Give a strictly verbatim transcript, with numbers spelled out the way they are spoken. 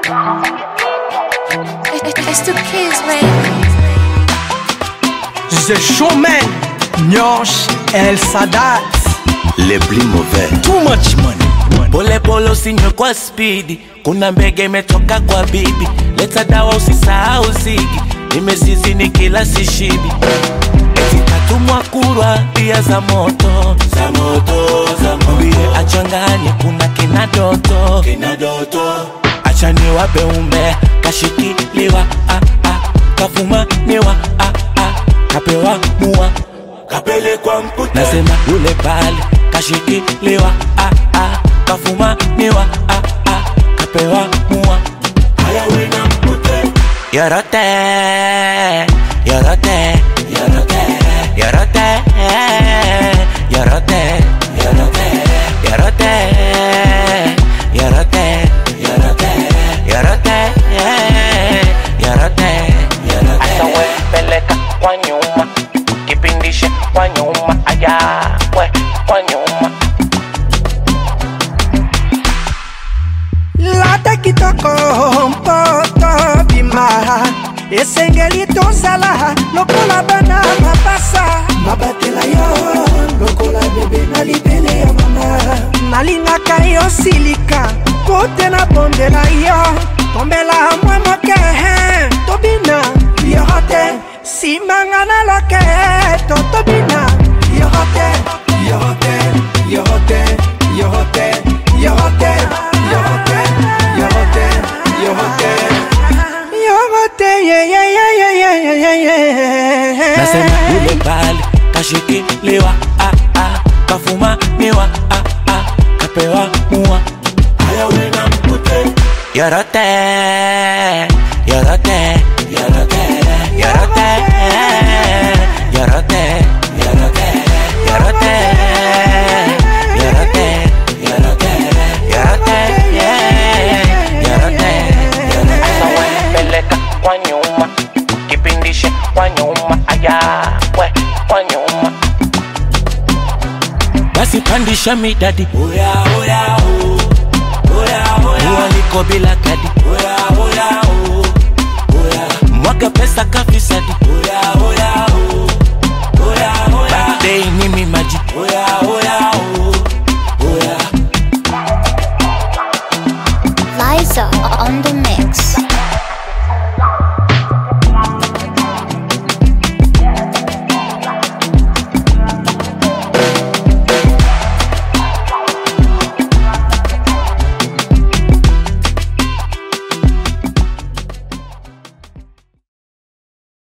It's the kids, man. The Showman, Nyosh, El Sadat. Les plus mauvais. Too much money. Pole pole usinywe kwa speedi, kuna mbege imetoka kwa bibi. Leta dawa usisahau zigi, nimezizi ni kila sishibi. Etatumwa kurwa pia za moto, za moto, za moto. Mbie achanganye kuna kina doto, kina doto. Achani wape umbe, kashikiliwa, ah ah. Kafuma niwa, ah ah. Kapewa muwa, kapele kwa mputa. Nasema ule pale, kashikiliwa, ah ah. Kafuma niwa, ah ah. Kapewa muwa, haya wena mpute. Yorote, yorote, yorote, yorote, yorote, yorote, yorote, yorote, yorote, yorote, yorote, yorote. Asa we peleka kwa nyuma, kipindishe kwa nyuma, aya we kwa nyuma. Lata kitoko mpoto bima, esengeli tozala lokola bana mapasa. Mabatela yo lokola bebe na libele ya mama. Nalingaka yo silika kote na bondela yo. Tombela mwe moke tobina yorote. Simanga na loke tobina yorote. Yorote, yorote, yorote, yorote, yorote, yorote, yorote, yorote, yeah yeah yeah yeah yeah yeah yeah. Nasema ule pale kashikiliwa, ah ah. Kafuma miwa, ah ah. Kapewa muwa, haya wena mpute. Yorote, yorote, yorote, yorote, yorote, yorote, yorote, yorote, yorote, yorote, yorote. Asa we peleka kwa nyuma, kipindishe kwa nyuma, aya we kwa nyuma. Basi pandisha midadi, oya oya o, oya oya. Uwaliko bila kadi, oya oya o, oya. Mwaga pesa kafisadi, oya oya o, oya oya. Birthday ni mi maji, oya oya.